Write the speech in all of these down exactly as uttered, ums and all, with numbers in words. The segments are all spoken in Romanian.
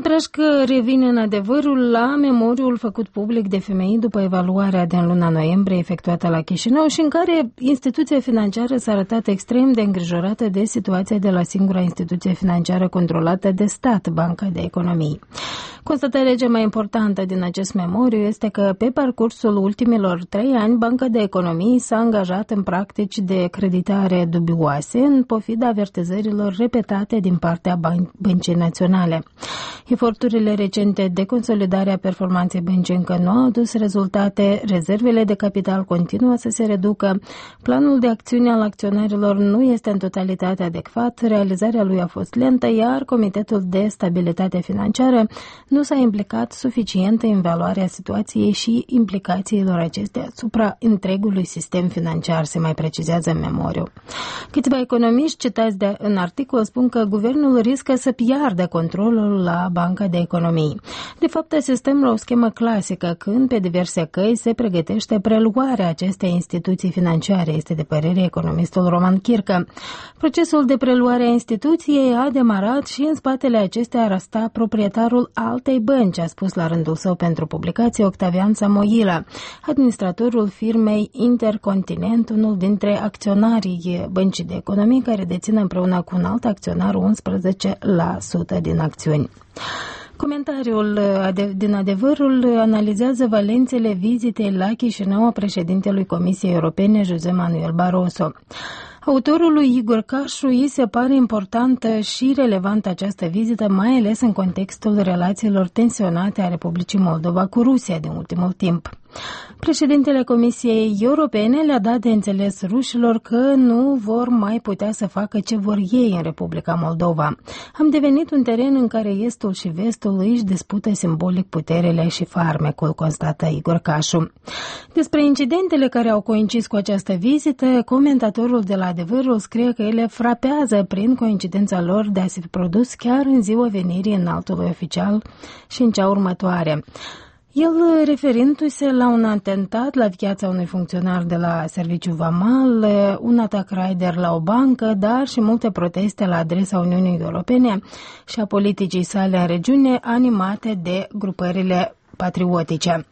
Antrașcă revine în adevărul la memoriul făcut public de F M I după evaluarea din luna noiembrie efectuată la Chișinău și în care instituția financiară s-a arătat extrem de îngrijorată de situația de la singura instituție financiară controlată de stat, Banca de Economie. Constatarea cea mai importantă din acest memoriu este că pe parcursul ultimilor trei ani Banca de Economie s-a angajat în practici de creditare dubioase în pofida avertizărilor repetate din partea Băncii Naționale. Eforturile recente de consolidare a performanței băncii încă nu au adus rezultate, rezervele de capital continuă să se reducă, planul de acțiune al acționarilor nu este în totalitate adecvat, realizarea lui a fost lentă, iar Comitetul de Stabilitate Financiară nu s-a implicat suficient în evaluarea situației și implicațiilor acestea asupra întregului sistem financiar, se mai precizează în memoriu. Câțiva economiști citați de, în articol spun că guvernul riscă să piardă controlul la Banca de Economie. De fapt, asistăm la o schemă clasică când, pe diverse căi, se pregătește preluarea acestei instituții financiare, este de părere economistul Roman Chircă. Procesul de preluare a instituției a demarat și în spatele acestea ar sta proprietarul altei bănci, a spus la rândul său pentru publicație Octavian Samoila, administratorul firmei Intercontinent, unul dintre acționarii Băncii de Economie, care deține împreună cu un alt acționar unsprezece la sută din acțiuni. Comentariul din adevărul analizează valențele vizitei la Chișinău a președintelui Comisiei Europene, José Manuel Barroso. Autorului Igor Cașu îi se pare importantă și relevantă această vizită, mai ales în contextul relațiilor tensionate a Republicii Moldova cu Rusia din ultimul timp. Președintele Comisiei Europene le-a dat de înțeles rușilor că nu vor mai putea să facă ce vor ei în Republica Moldova. Am devenit un teren în care estul și vestul își dispută simbolic puterile și farmecul, constată Igor Cașu. Despre incidentele care au coincis cu această vizită, comentatorul de la Adevărul scrie că ele frapează prin coincidența lor de a se fi produs chiar în ziua venirii înaltului oficial și în cea următoare. El, referindu-se la un atentat la viața unui funcționar de la Serviciul Vamal, un atac raider la o bancă, dar și multe proteste la adresa Uniunii Europene și a politicii sale în regiune, animate de grupările patriotice.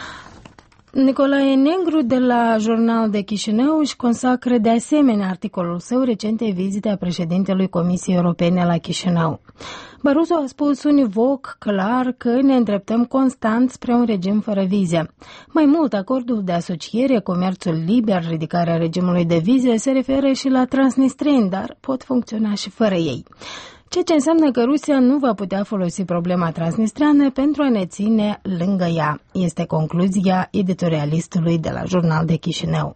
Nicolae Negru de la Jurnal de Chișinău își consacră de asemenea articolul său recentei vizite a președintelui Comisiei Europene la Chișinău. Barroso a spus univoc clar că ne îndreptăm constant spre un regim fără vize. Mai mult, acordul de asociere, comerțul liber, ridicarea regimului de vize se referă și la transnistreni, dar pot funcționa și fără ei. Ceea ce înseamnă că Rusia nu va putea folosi problema transnistreană pentru a ne ține lângă ea, este concluzia editorialistului de la Jurnal de Chișinău.